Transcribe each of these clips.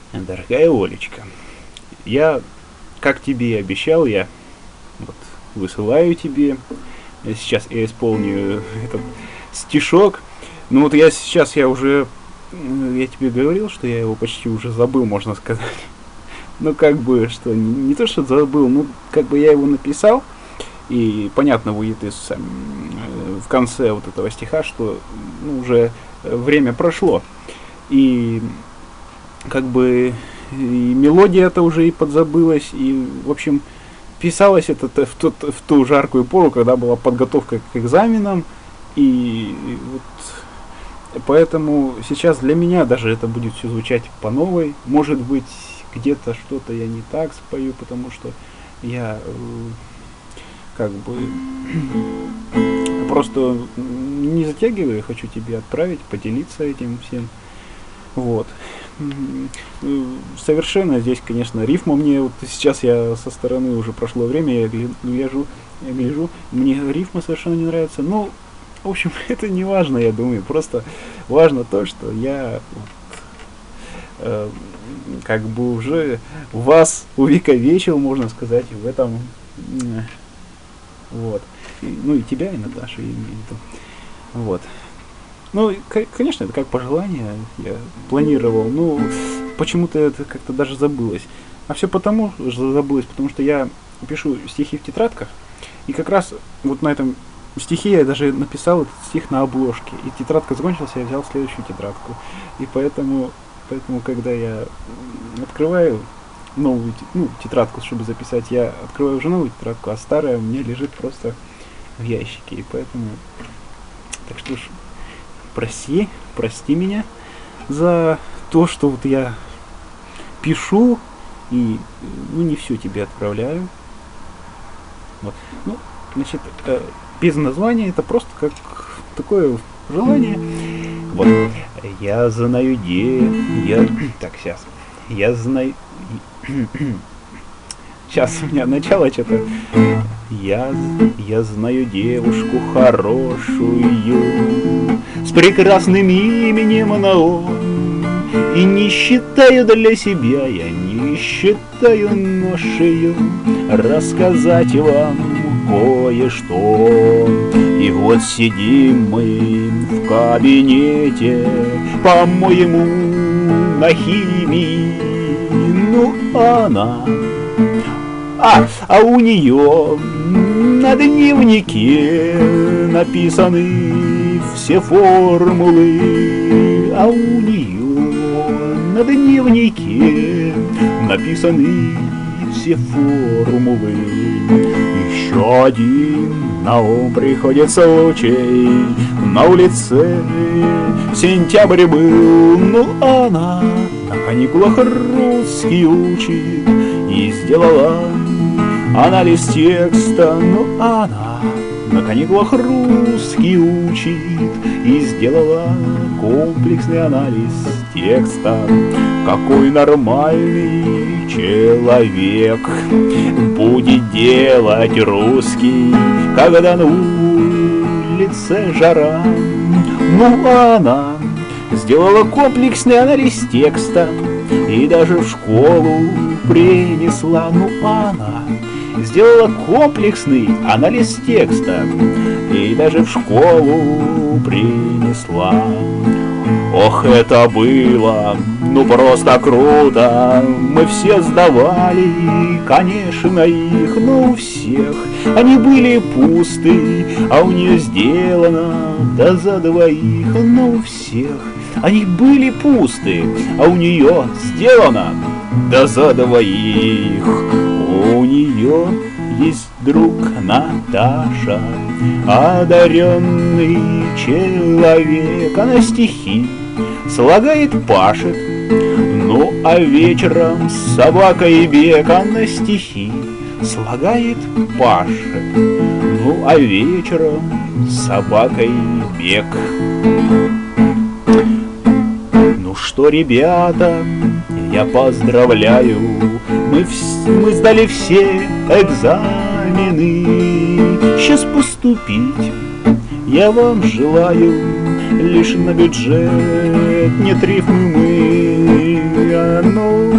Дорогая Олечка, я, как тебе и обещал, я вот высылаю тебе. Сейчас я исполню этот стишок. Ну вот я сейчас, я тебе говорил, что я его почти уже забыл, можно сказать. Ну как бы, что не то, что забыл, ну как бы я его написал. И понятно будет в конце вот этого стиха, что уже время прошло. И как бы и мелодия это уже и подзабылась, и в общем писалось это в ту жаркую пору, когда была подготовка к экзаменам, и вот поэтому сейчас для меня даже это будет все звучать по новой. Может быть, где-то что-то я не так спою, потому что я как бы просто не затягиваю, хочу тебе отправить, поделиться этим всем. Вот. Совершенно здесь, конечно, рифма мне, вот сейчас я со стороны уже прошло время, я гляжу, мне рифма совершенно не нравится. Ну, в общем, это не важно, я думаю, просто важно то, что я как бы уже вас увековечил, можно сказать, в этом. Вот. Ну и тебя, и Наташу, я имею в виду. Вот. Ну, конечно, это как пожелание, я планировал, но почему-то это как-то даже забылось. А все потому что я пишу стихи в тетрадках, и как раз вот на этом стихе я даже написал этот стих на обложке, и тетрадка закончилась, я взял следующую тетрадку. И поэтому когда я открываю новую тетрадку, чтобы записать, я открываю уже новую тетрадку, а старая у меня лежит просто в ящике, и поэтому... Так что ж, прости меня за то, что вот я пишу и не все тебе отправляю. Вот. Ну, значит, без названия, это просто как такое желание. Вот. Я знаю, Так, сейчас. Я знаю... Сейчас у меня начало что-то. Я знаю девушку хорошую, с прекрасным именем Наом, и не считаю для себя, я не считаю ношею рассказать вам кое-что. И вот сидим мы в кабинете, по-моему, на химии. Ну, она... А у нее на дневнике написаны все формулы. А у нее на дневнике написаны все формулы. Еще один на ум приходит случай. На улице сентябрь был, но она на каникулах русский учит и сделала анализ текста. Но она на каникулах русский учит и сделала комплексный анализ текста. Какой нормальный человек будет делать русский, когда на улице жара? Ну, она сделала комплексный анализ текста и даже в школу принесла. Ну, она сделала комплексный анализ текста и даже в школу принесла. Ох, это было, просто круто. Мы все сдавали, конечно, их, но у всех они были пусты, а у нее сделано за двоих. Но у всех они были пусты, а у нее сделано за двоих. У нее есть друг Наташа, одаренный человек. Она стихи слагает, пашет, ну а вечером с собакой бег. Она стихи слагает, пашет, ну а вечером с собакой бег. Ну что, ребята, я поздравляю, мы сдали все экзамены. Сейчас поступить я вам желаю, лишь на бюджет нет рифмы мы. Ну,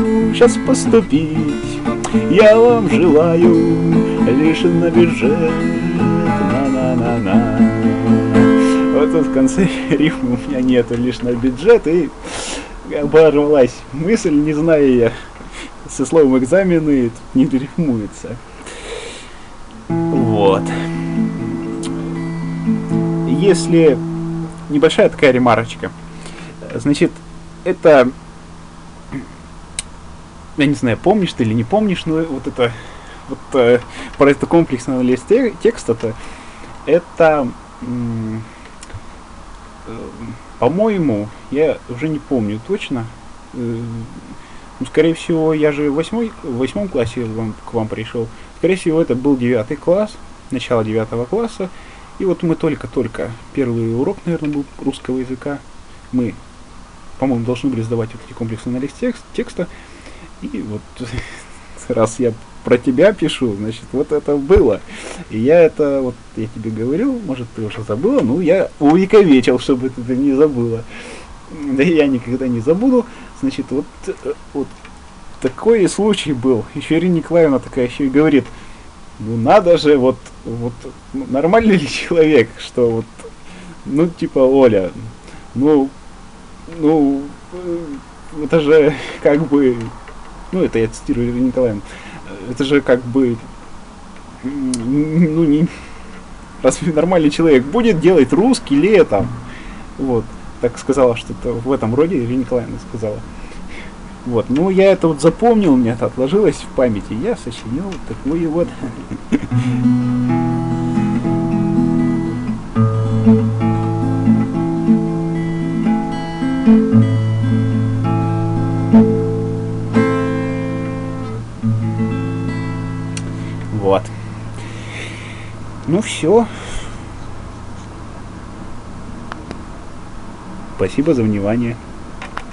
сейчас поступить. Я вам желаю лишь на бюджет. На-на-на-на. Вот тут в конце рифмы у меня нету лишь на бюджет, и оборвалась мысль, не знаю я, со словом экзамены тут не рифмуется. Вот. Если небольшая такая ремарочка, значит, это, я не знаю, помнишь ты или не помнишь, но вот это, вот про это комплексный анализ текста-то, это, по-моему, я уже не помню точно, ну, скорее всего, я же в восьмом классе к вам пришел, скорее всего, это был 9 класс, начало 9 класса, и вот мы только первый урок, наверное, был русского языка, мы, по-моему, должны были сдавать вот эти комплексный анализ текста, и вот раз я про тебя пишу, значит, вот это было. И я это, вот я тебе говорил, может, ты уже забыла, ну, я увековечил, чтобы ты не забыла. Да и я никогда не забуду. Значит, вот такой случай был. Еще Ирина Николаевна такая еще и говорит, ну, надо же, вот нормальный ли человек, что вот, ну, типа, Оля, ну, это же как бы, ну, это я цитирую Ирину Николаевну, это же как бы, ну, не, разве нормальный человек будет делать русский летом? Вот, так сказала, что-то в этом роде Ирина Николаевна сказала. Вот, ну, я это вот запомнил, у меня это отложилось в памяти, я сочинил такой вот. Вот. Ну все. Спасибо за внимание.